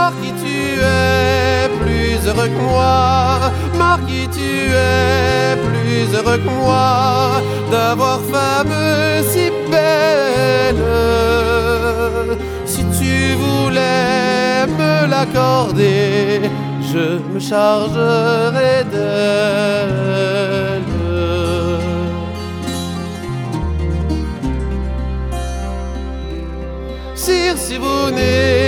Marquis, tu es plus heureux que moi. Marquis, tu es plus heureux que moi d'avoir femme si belle. Si tu voulais me l'accorder, je me chargerais d'elle. Sire, si vous n'aimez